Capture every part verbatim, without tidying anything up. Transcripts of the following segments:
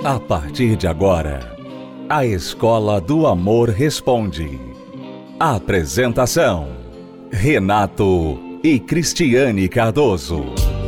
A partir de agora, a Escola do Amor Responde. Apresentação: Renato e Cristiane Cardoso.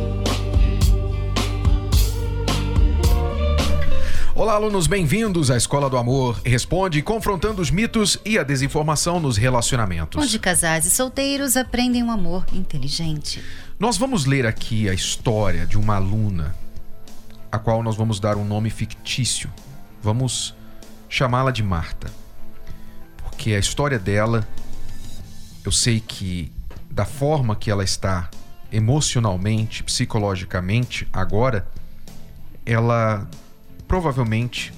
Olá, alunos, bem-vindos à Escola do Amor Responde, confrontando os mitos e a desinformação nos relacionamentos. Onde casais e solteiros aprendem um amor inteligente. Nós vamos ler aqui a história de uma aluna, a qual nós vamos dar um nome fictício. Vamos chamá-la de Marta, porque a história dela, eu sei que da forma que ela está emocionalmente, psicologicamente agora, ela provavelmente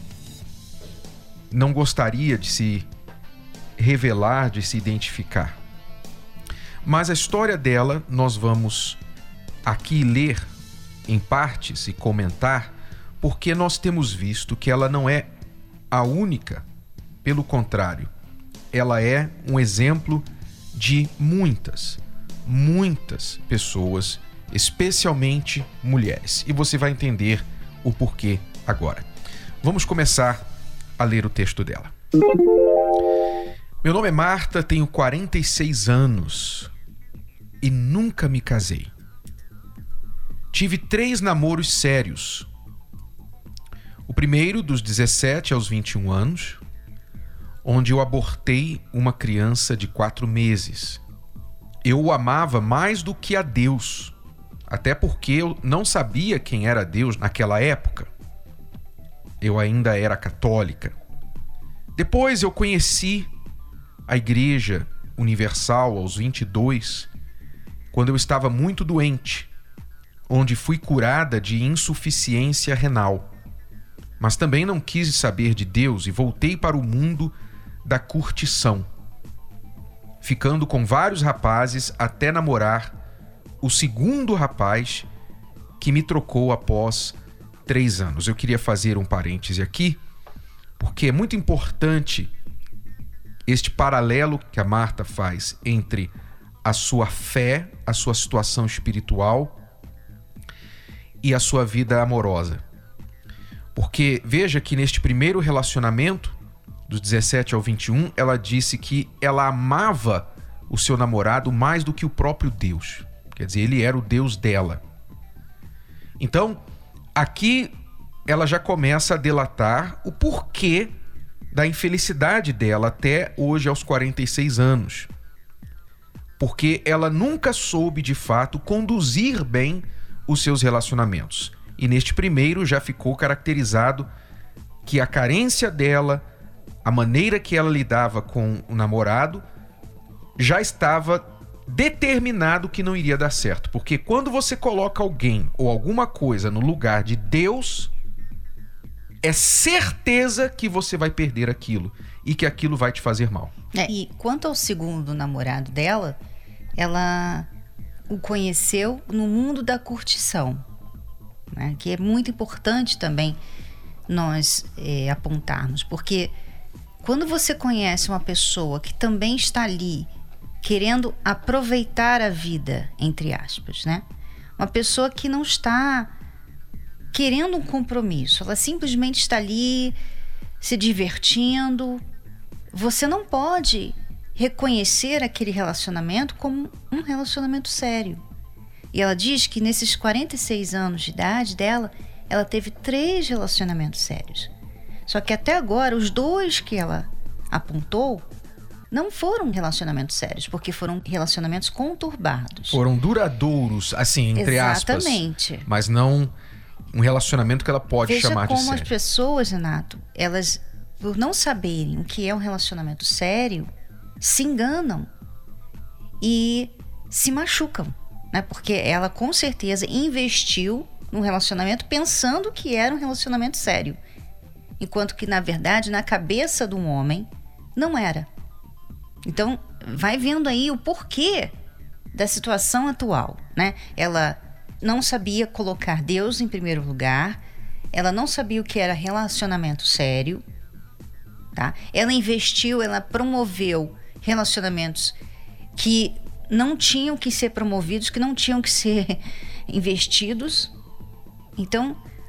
não gostaria de se revelar, de se identificar. Mas a história dela nós vamos aqui ler em partes e comentar, porque nós temos visto que ela não é a única, pelo contrário, ela é um exemplo de muitas, muitas pessoas, especialmente mulheres. E você vai entender o porquê agora. Vamos começar a ler o texto dela. Meu nome é Marta, tenho quarenta e seis anos e nunca me casei. Tive três namoros sérios. O primeiro dos dezessete aos vinte e um anos, onde eu abortei uma criança de quatro meses. Eu o amava mais do que a Deus, até porque eu não sabia quem era Deus naquela época. Eu ainda era católica. Depois eu conheci a Igreja Universal aos vinte e dois, quando eu estava muito doente, onde fui curada de insuficiência renal. Mas também não quis saber de Deus e voltei para o mundo da curtição, ficando com vários rapazes até namorar o segundo rapaz que me trocou após três anos. Eu queria fazer um parêntese aqui, porque é muito importante este paralelo que a Marta faz entre a sua fé, a sua situação espiritual e a sua vida amorosa. Porque veja que neste primeiro relacionamento, dos dezessete ao vinte e um, ela disse que ela amava o seu namorado mais do que o próprio Deus. Quer dizer, ele era o Deus dela. Então, aqui ela já começa a delatar o porquê da infelicidade dela até hoje aos quarenta e seis anos. Porque ela nunca soube de fato conduzir bem os seus relacionamentos. E neste primeiro já ficou caracterizado que a carência dela, a maneira que ela lidava com o namorado, já estava determinado que não iria dar certo. Porque quando você coloca alguém ou alguma coisa no lugar de Deus, é certeza que você vai perder aquilo e que aquilo vai te fazer mal. É, e quanto ao segundo namorado dela, ela o conheceu no mundo da curtição, né? Que é muito importante também nós é, apontarmos, porque quando você conhece uma pessoa que também está ali querendo aproveitar a vida, entre aspas, né? Uma pessoa que não está querendo um compromisso, ela simplesmente está ali se divertindo. Você não pode reconhecer aquele relacionamento como um relacionamento sério. E ela diz que nesses quarenta e seis anos de idade dela, ela teve três relacionamentos sérios. Só que até agora, os dois que ela apontou não foram relacionamentos sérios, porque foram relacionamentos conturbados. Foram duradouros, assim, entre aspas. Exatamente. Mas não um relacionamento que ela pode Veja chamar de sério. como as pessoas, Renato, elas, por não saberem o que é um relacionamento sério, se enganam e se machucam, né? Porque ela com certeza investiu num relacionamento pensando que era um relacionamento sério, enquanto que na verdade na cabeça de um homem não era. Então vai vendo aí o porquê da situação atual, né? Ela não sabia colocar Deus em primeiro lugar, ela não sabia o que era relacionamento sério, tá? Ela investiu, ela promoveu relacionamentos que não tinham que ser promovidos, que não tinham que ser investidos. Então,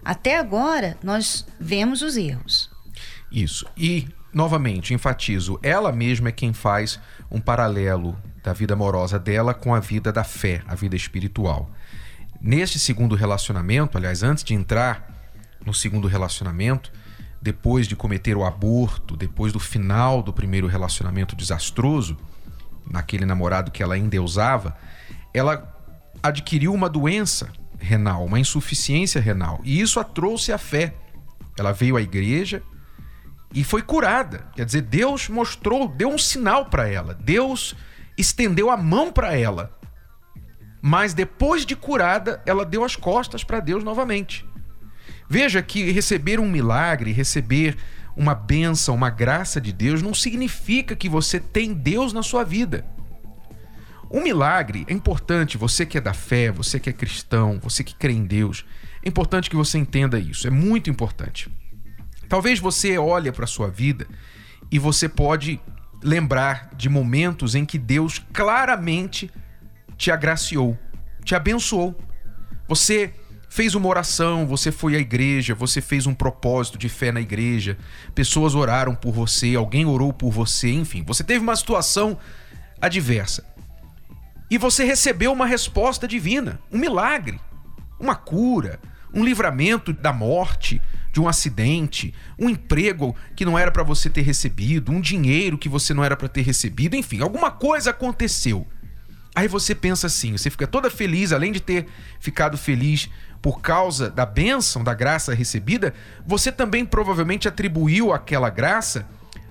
Até agora, nós vemos os erros. Isso. E, novamente, enfatizo, ela mesma é quem faz um paralelo da vida amorosa dela com a vida da fé, a vida espiritual. Neste segundo relacionamento, aliás, antes de entrar no segundo relacionamento, depois de cometer o aborto, depois do final do primeiro relacionamento desastroso, naquele namorado que ela endeusava, ela adquiriu uma doença renal, uma insuficiência renal, e isso a trouxe à fé. Ela veio à igreja e foi curada. Quer dizer, Deus mostrou, deu um sinal para ela. Deus estendeu a mão para ela. Mas depois de curada, ela deu as costas para Deus novamente. Veja que receber um milagre, receber uma bênção, uma graça de Deus, não significa que você tem Deus na sua vida. Um milagre é importante, você que é da fé, você que é cristão, você que crê em Deus, é importante que você entenda isso, é muito importante. Talvez você olhe para a sua vida e você pode lembrar de momentos em que Deus claramente te agraciou, te abençoou. Você fez uma oração, você foi à igreja, você fez um propósito de fé na igreja, pessoas oraram por você, alguém orou por você, enfim, você teve uma situação adversa. E você recebeu uma resposta divina, um milagre, uma cura, um livramento da morte, de um acidente, um emprego que não era para você ter recebido, um dinheiro que você não era para ter recebido, enfim, alguma coisa aconteceu. Aí você pensa assim, você fica toda feliz, além de ter ficado feliz por causa da bênção, da graça recebida, você também provavelmente atribuiu aquela graça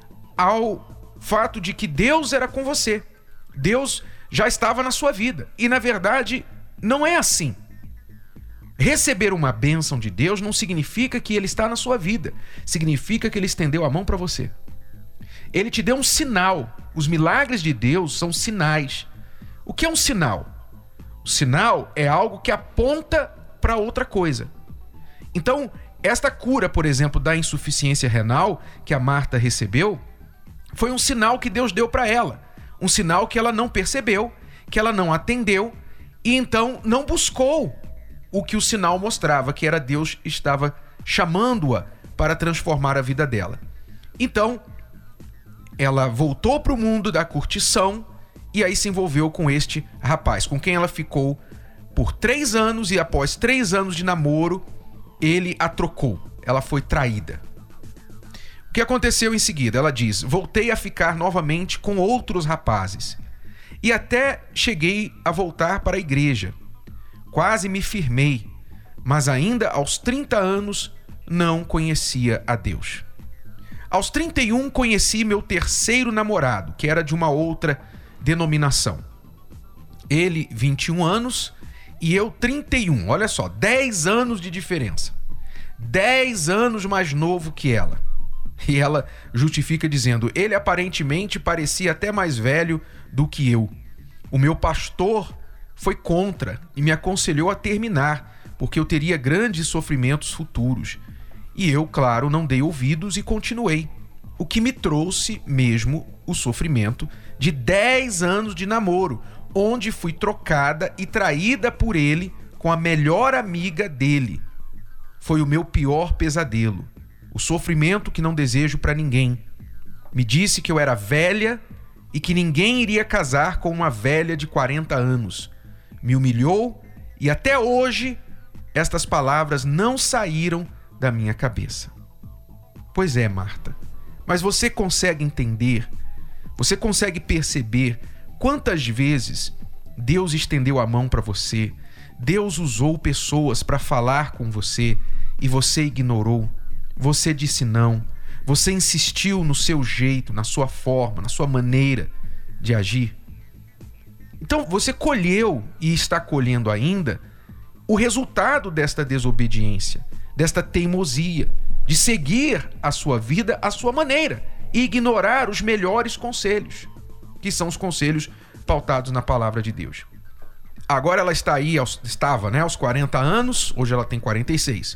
ao fato de que Deus era com você. Deus já estava na sua vida. E, na verdade, não é assim. Receber uma bênção de Deus não significa que Ele está na sua vida. Significa que Ele estendeu a mão para você. Ele te deu um sinal. Os milagres de Deus são sinais. O que é um sinal? O sinal é algo que aponta para outra coisa. Então, esta cura, por exemplo, da insuficiência renal que a Marta recebeu, foi um sinal que Deus deu para ela. Um sinal que ela não percebeu, que ela não atendeu e então não buscou o que o sinal mostrava, que era Deus estava chamando-a para transformar a vida dela. Então, ela voltou para o mundo da curtição e aí se envolveu com este rapaz, com quem ela ficou por três anos e após três anos de namoro, ele a trocou. Ela foi traída. O que aconteceu em seguida? Ela diz, voltei a ficar novamente com outros rapazes e até cheguei a voltar para a igreja. Quase me firmei, mas ainda aos trinta anos não conhecia a Deus. Aos trinta e um conheci meu terceiro namorado, que era de uma outra denominação. Ele vinte e um anos e eu trinta e um. Olha só, dez anos de diferença. dez anos mais novo que ela. E ela justifica dizendo, ele aparentemente parecia até mais velho do que eu. O meu pastor foi contra e me aconselhou a terminar, porque eu teria grandes sofrimentos futuros. E eu, claro, não dei ouvidos e continuei. O que me trouxe mesmo o sofrimento de dez anos de namoro, onde fui trocada e traída por ele com a melhor amiga dele. Foi o meu pior pesadelo. O sofrimento que não desejo para ninguém. Me disse que eu era velha e que ninguém iria casar com uma velha de quarenta anos. Me humilhou e até hoje estas palavras não saíram da minha cabeça. Pois é, Marta, mas você consegue entender, você consegue perceber quantas vezes Deus estendeu a mão para você, Deus usou pessoas para falar com você e você ignorou? Você disse não, você insistiu no seu jeito, na sua forma, na sua maneira de agir. Então você colheu e está colhendo ainda o resultado desta desobediência, desta teimosia, de seguir a sua vida à sua maneira e ignorar os melhores conselhos, que são os conselhos pautados na palavra de Deus. Agora ela está aí, aos, estava né, aos quarenta anos, hoje ela tem quarenta e seis.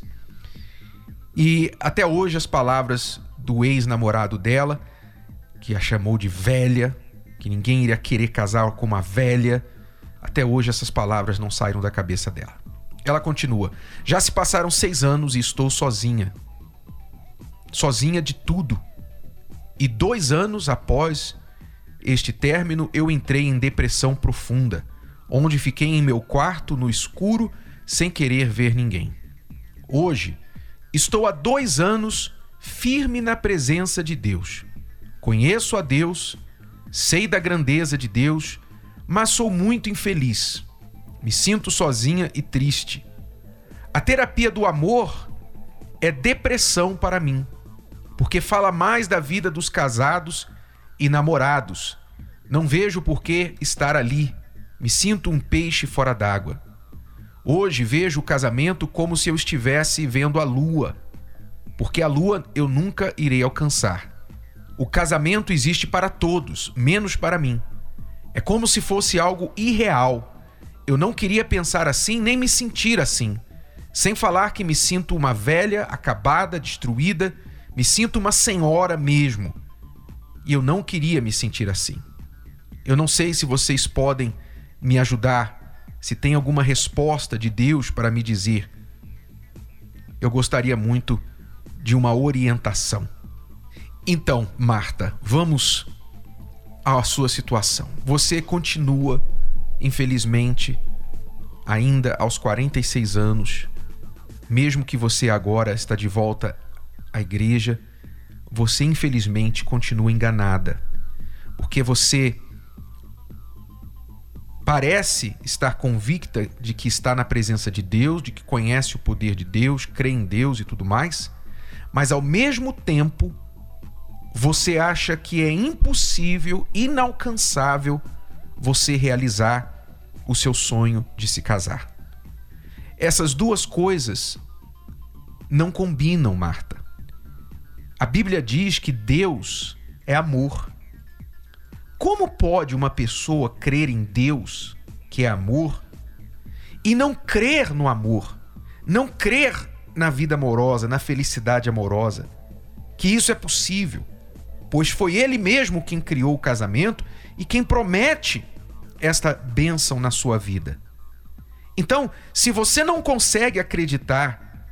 E até hoje as palavras do ex-namorado dela, que a chamou de velha, que ninguém iria querer casar com uma velha, até hoje essas palavras não saíram da cabeça dela. Ela continua: já se passaram seis anos e estou sozinha. Sozinha de tudo. E dois anos após este término, eu entrei em depressão profunda, onde fiquei em meu quarto no escuro, sem querer ver ninguém. Hoje, estou há dois anos firme na presença de Deus. Conheço a Deus, sei da grandeza de Deus, mas sou muito infeliz. Me sinto sozinha e triste. A terapia do amor é depressão para mim, porque fala mais da vida dos casados e namorados. Não vejo por que estar ali. Me sinto um peixe fora d'água. Hoje vejo o casamento como se eu estivesse vendo a lua, porque a lua eu nunca irei alcançar. O casamento existe para todos, menos para mim. É como se fosse algo irreal. Eu não queria pensar assim, nem me sentir assim. Sem falar que me sinto uma velha, acabada, destruída. Me sinto uma senhora mesmo. E eu não queria me sentir assim. Eu não sei se vocês podem me ajudar, se tem alguma resposta de Deus para me dizer. Eu gostaria muito de uma orientação. Então, Marta, vamos à sua situação. Você continua, infelizmente, ainda aos quarenta e seis anos, mesmo que você agora está de volta à igreja, você infelizmente continua enganada, porque você parece estar convicta de que está na presença de Deus, de que conhece o poder de Deus, crê em Deus e tudo mais, mas ao mesmo tempo você acha que é impossível, inalcançável você realizar o seu sonho de se casar. Essas duas coisas não combinam, Marta. A Bíblia diz que Deus é amor. Como pode uma pessoa crer em Deus, que é amor, e não crer no amor, não crer na vida amorosa, na felicidade amorosa, que isso é possível? Pois foi Ele mesmo quem criou o casamento e quem promete esta bênção na sua vida. Então, se você não consegue acreditar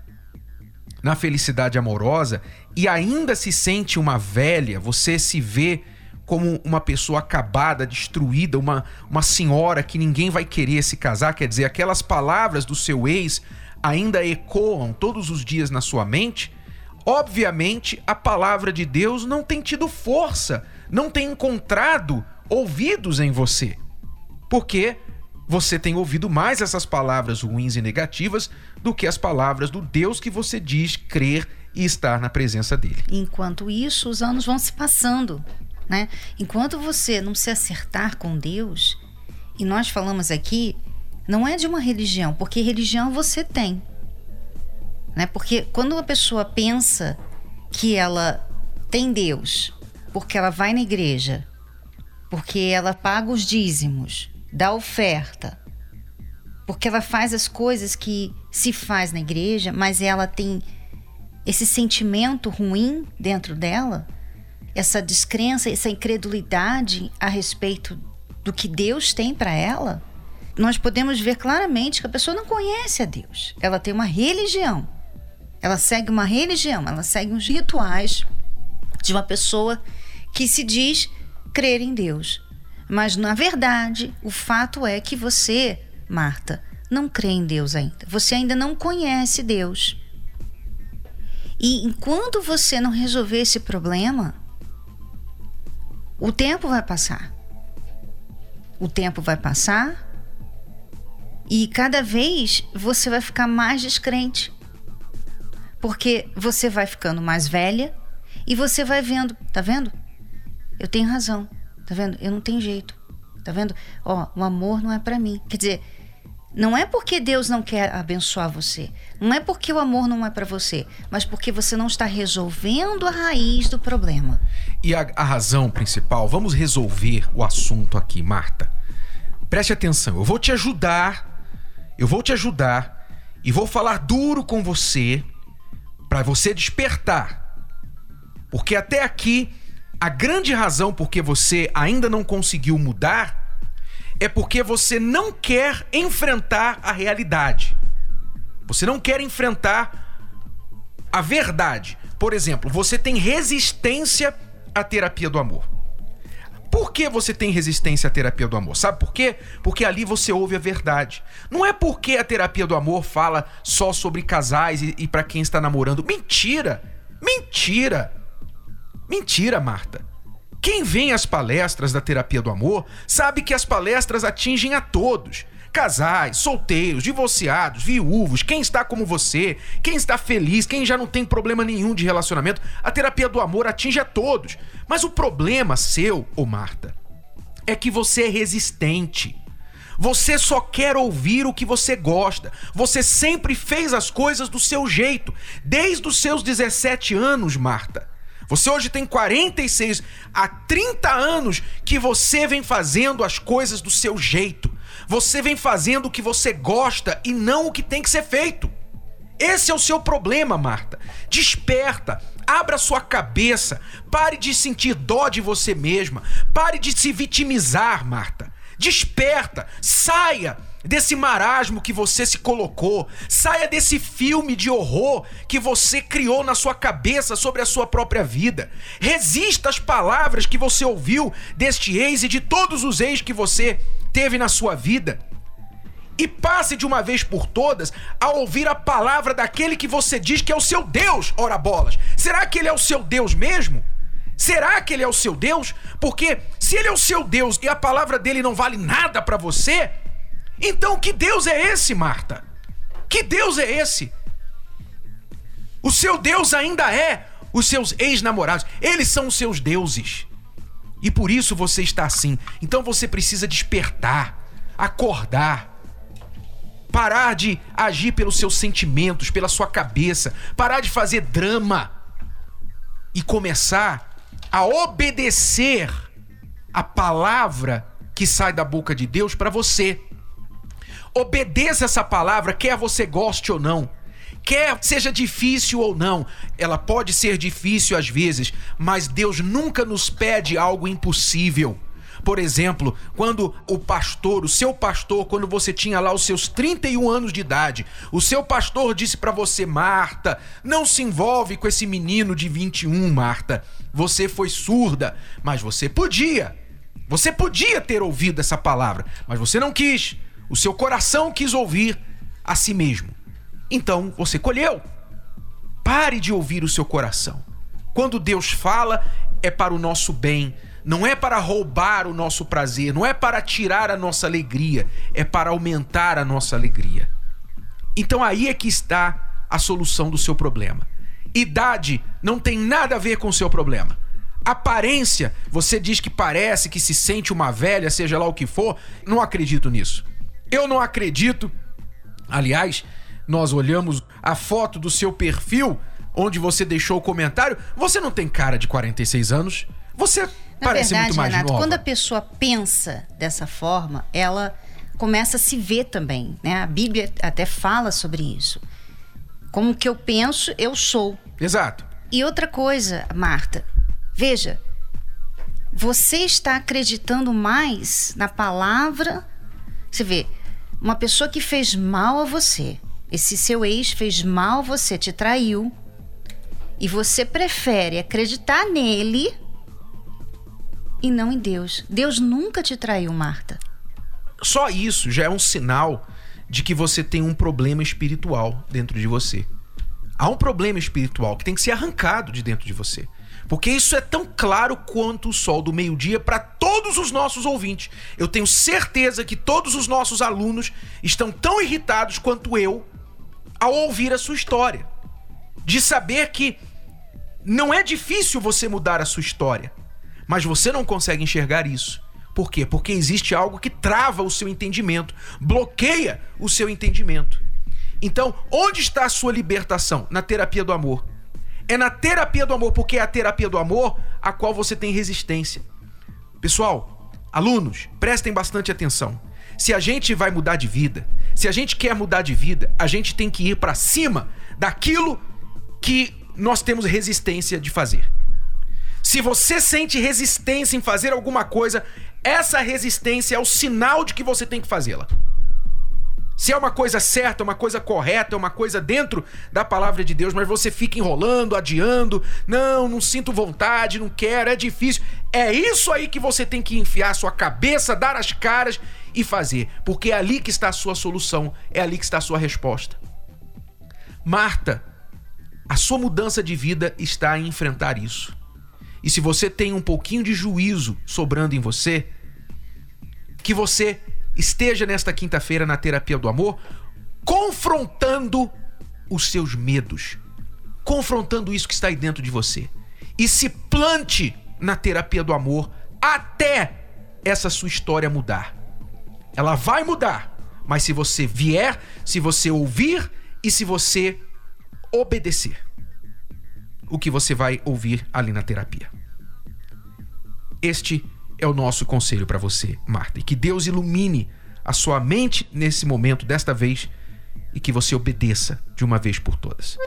na felicidade amorosa e ainda se sente uma velha, você se vê como uma pessoa acabada, destruída, uma, uma senhora que ninguém vai querer se casar, quer dizer, aquelas palavras do seu ex ainda ecoam todos os dias na sua mente, obviamente a palavra de Deus não tem tido força, não tem encontrado ouvidos em você. Porque você tem ouvido mais essas palavras ruins e negativas do que as palavras do Deus que você diz crer e estar na presença dele. Enquanto isso, os anos vão se passando, né? Enquanto você não se acertar com Deus, e nós falamos aqui, não é de uma religião, porque religião você tem, né? Porque quando uma pessoa pensa que ela tem Deus, porque ela vai na igreja, porque ela paga os dízimos, dá oferta, porque ela faz as coisas que se faz na igreja, mas ela tem esse sentimento ruim dentro dela, essa descrença, essa incredulidade a respeito do que Deus tem para ela, nós podemos ver claramente que a pessoa não conhece a Deus. Ela tem uma religião, ela segue uma religião, ela segue uns rituais de uma pessoa que se diz crer em Deus. Mas, na verdade, o fato é que você, Marta, não crê em Deus ainda. Você ainda não conhece Deus. E enquanto você não resolver esse problema, o tempo vai passar. O tempo vai passar e cada vez você vai ficar mais descrente. Porque você vai ficando mais velha e você vai vendo, tá vendo? Eu tenho razão. Tá vendo? Eu não tenho jeito. Tá vendo? Ó, o amor não é pra mim. Quer dizer, não é porque Deus não quer abençoar você. Não é porque o amor não é pra você. Mas porque você não está resolvendo a raiz do problema. E a, a razão principal, vamos resolver o assunto aqui, Marta. Preste atenção, eu vou te ajudar. Eu vou te ajudar. E vou falar duro com você pra você despertar. Porque até aqui a grande razão por que você ainda não conseguiu mudar é porque você não quer enfrentar a realidade. Você não quer enfrentar a verdade. Por exemplo, você tem resistência à terapia do amor. Por que você tem resistência à terapia do amor? Sabe por quê? Porque ali você ouve a verdade. Não é porque a terapia do amor fala só sobre casais e, e para quem está namorando. Mentira! Mentira! Mentira, Marta. Quem vem às palestras da terapia do amor sabe que as palestras atingem a todos. Casais, solteiros, divorciados, viúvos, quem está como você, quem está feliz, quem já não tem problema nenhum de relacionamento. A terapia do amor atinge a todos. Mas o problema seu, ô Marta, é que você é resistente. Você só quer ouvir o que você gosta. Você sempre fez as coisas do seu jeito. Desde os seus dezessete anos, Marta. Você hoje tem quarenta e seis. Há trinta anos que você vem fazendo as coisas do seu jeito. Você vem fazendo o que você gosta e não o que tem que ser feito. Esse é o seu problema, Marta. Desperta, abra sua cabeça, pare de sentir dó de você mesma, pare de se vitimizar, Marta. Desperta, saia desse marasmo que você se colocou, saia desse filme de horror que você criou na sua cabeça sobre a sua própria vida. Resista às palavras que você ouviu deste ex e de todos os ex que você teve na sua vida. E passe de uma vez por todas a ouvir a palavra daquele que você diz que é o seu Deus, ora bolas. Será que ele é o seu Deus mesmo? Será que ele é o seu Deus? Porque se ele é o seu Deus e a palavra dele não vale nada pra você, então que Deus é esse, Marta? Que Deus é esse? O seu Deus ainda é os seus ex-namorados. Eles são os seus deuses. E por isso você está assim. Então você precisa despertar, acordar, parar de agir pelos seus sentimentos, pela sua cabeça, parar de fazer drama e começar a obedecer a palavra que sai da boca de Deus para você. Obedeça essa palavra, quer você goste ou não, quer seja difícil ou não. Ela pode ser difícil às vezes, mas Deus nunca nos pede algo impossível. Por exemplo, quando o pastor, o seu pastor, quando você tinha lá os seus trinta e um anos de idade, o seu pastor disse pra você: Marta, não se envolve com esse menino de vinte e um, Marta. Você foi surda, mas você podia. Você podia ter ouvido essa palavra, mas você não quis. O seu coração quis ouvir a si mesmo. Então você colheu. Pare de ouvir o seu coração. Quando Deus fala, é para o nosso bem. Não é para roubar o nosso prazer, não é para tirar a nossa alegria, é para aumentar a nossa alegria. Então aí é que está a solução do seu problema. Idade não tem nada a ver com o seu problema. Aparência, você diz que parece, que se sente uma velha, seja lá o que for, não acredito nisso. Eu não acredito. Aliás, nós olhamos a foto do seu perfil, onde você deixou o comentário, você não tem cara de quarenta e seis anos, você... Na Parece verdade, muito mais Renato, nova. quando a pessoa pensa dessa forma, ela começa a se ver também, né? A Bíblia até fala sobre isso. Como que eu penso, eu sou. Exato. E outra coisa, Marta, veja, você está acreditando mais na palavra. Você vê, uma pessoa que fez mal a você, esse seu ex fez mal a você, te traiu, e você prefere acreditar nele e não em Deus. Deus nunca te traiu, Marta. Só isso já é um sinal de que você tem um problema espiritual dentro de você. Há um problema espiritual que tem que ser arrancado de dentro de você. Porque isso é tão claro quanto o sol do meio-dia para todos os nossos ouvintes. Eu tenho certeza que todos os nossos alunos estão tão irritados quanto eu ao ouvir a sua história. De saber que não é difícil você mudar a sua história. Mas você não consegue enxergar isso. Por quê? Porque existe algo que trava o seu entendimento, bloqueia o seu entendimento. Então, onde está a sua libertação? Na terapia do amor. É na terapia do amor, porque é a terapia do amor a qual você tem resistência. Pessoal, alunos, prestem bastante atenção. Se a gente vai mudar de vida, se a gente quer mudar de vida, a gente tem que ir para cima daquilo que nós temos resistência de fazer. Se você sente resistência em fazer alguma coisa, essa resistência é o sinal de que você tem que fazê-la. Se é uma coisa certa, uma coisa correta, uma coisa dentro da palavra de Deus, mas você fica enrolando, adiando, não, não sinto vontade, não quero, é difícil. É isso aí que você tem que enfiar a sua cabeça, dar as caras e fazer, porque é ali que está a sua solução, é ali que está a sua resposta. Marta, a sua mudança de vida está em enfrentar isso. E se você tem um pouquinho de juízo sobrando em você, que você esteja nesta quinta-feira na Terapia do Amor, confrontando os seus medos, confrontando isso que está aí dentro de você. E se plante na Terapia do Amor até essa sua história mudar. Ela vai mudar, mas se você vier, se você ouvir e se você obedecer o que você vai ouvir ali na terapia. Este é o nosso conselho para você, Marta. E que Deus ilumine a sua mente nesse momento, desta vez, e que você obedeça de uma vez por todas.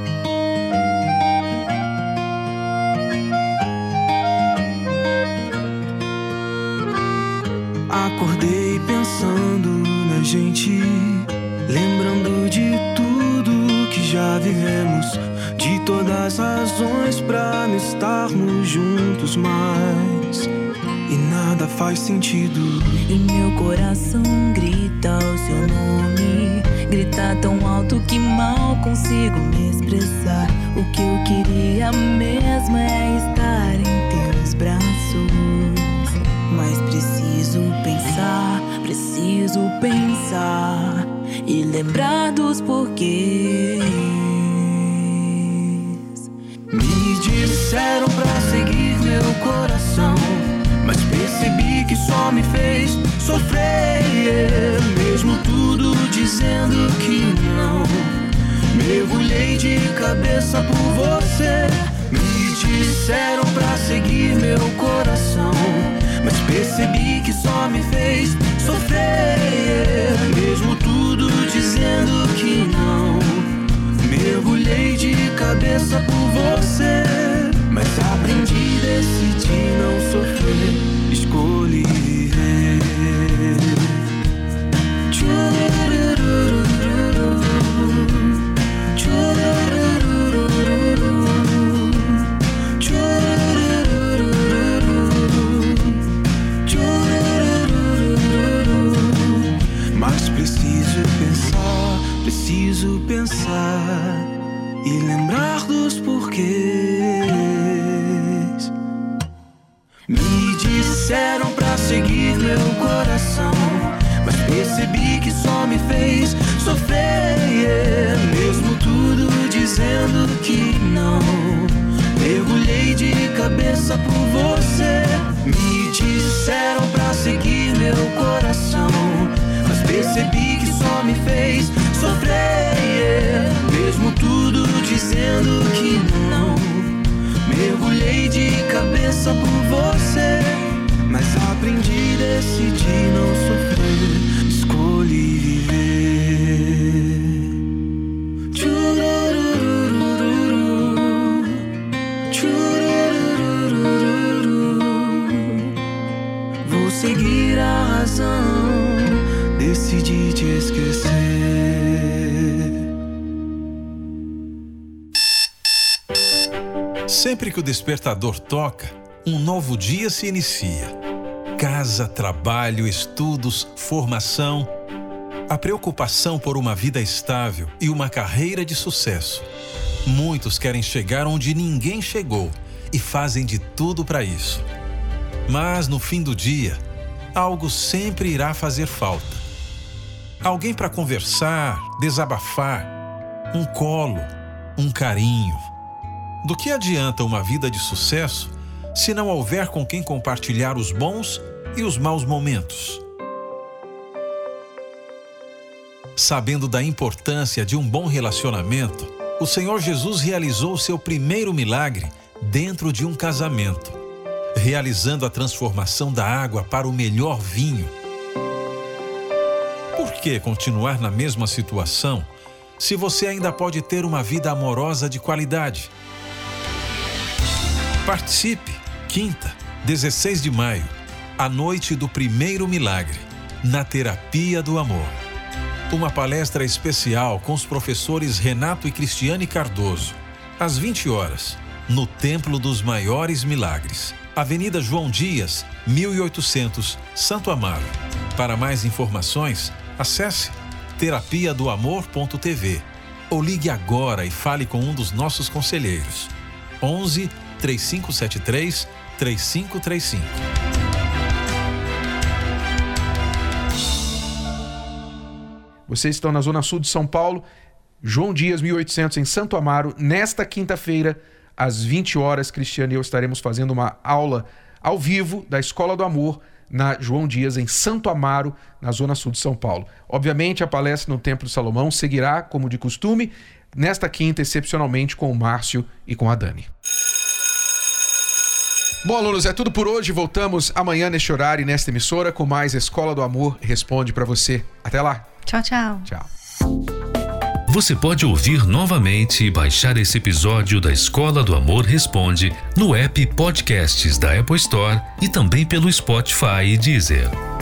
Acordei pensando na gente, lembrando de tudo que já vivemos, de todas as razões pra não estarmos juntos mais. E nada faz sentido. E meu coração grita o seu nome, grita tão alto que mal consigo me expressar. O que eu queria mesmo é estar em teus braços. Mas preciso pensar, preciso pensar e lembrar dos porquês. Me disseram pra seguir meu coração, mas percebi que só me fez sofrer. Mesmo tudo dizendo que não, mergulhei de cabeça por você. Me disseram pra seguir meu coração, mas percebi que só me fez sofrer. Mesmo tudo dizendo que não, mergulhei de cabeça por você. Mas aprendi, decidi não sofrer, escolhi viver. Mas preciso pensar, preciso pensar e lembrar dos porquês. Me disseram pra seguir meu coração, mas percebi que só me fez sofrer. Mesmo tudo dizendo que não, mergulhei de cabeça por você. Me disseram pra seguir meu coração, mas percebi que só me fez sofrer. Mesmo tudo dizendo que não, mergulhei de cabeça por você. Mas aprendi, decidi não sofrer, escolhi viver. Vou seguir a razão, decidi te esquecer. Sempre que o despertador toca, um novo dia se inicia. Casa, trabalho, estudos, formação. A preocupação por uma vida estável e uma carreira de sucesso. Muitos querem chegar onde ninguém chegou e fazem de tudo para isso. Mas no fim do dia, algo sempre irá fazer falta. Alguém para conversar, desabafar, um colo, um carinho. Do que adianta uma vida de sucesso se não houver com quem compartilhar os bons e os maus momentos? Sabendo da importância de um bom relacionamento, o Senhor Jesus realizou o seu primeiro milagre dentro de um casamento, realizando a transformação da água para o melhor vinho. Por que continuar na mesma situação se você ainda pode ter uma vida amorosa de qualidade? Participe, quinta, dezesseis de maio, a noite do primeiro milagre, na Terapia do Amor. Uma palestra especial com os professores Renato e Cristiane Cardoso. Às vinte horas, no Templo dos Maiores Milagres. Avenida João Dias, mil e oitocentos, Santo Amaro. Para mais informações, acesse terapia do amor ponto t v ou ligue agora e fale com um dos nossos conselheiros. onze, três cinco sete três, três cinco três cinco. Vocês estão na Zona Sul de São Paulo, João Dias, mil e oitocentos, em Santo Amaro. Nesta quinta-feira, às vinte horas, Cristiane e eu estaremos fazendo uma aula ao vivo da Escola do Amor na João Dias, em Santo Amaro, na Zona Sul de São Paulo. Obviamente, a palestra no Templo de Salomão seguirá, como de costume, nesta quinta, excepcionalmente, com o Márcio e com a Dani. Bom, alunos, é tudo por hoje. Voltamos amanhã neste horário e nesta emissora com mais Escola do Amor Responde para você. Até lá. Tchau, tchau. Tchau. Você pode ouvir novamente e baixar esse episódio da Escola do Amor Responde no app Podcasts da Apple Store e também pelo Spotify e Deezer.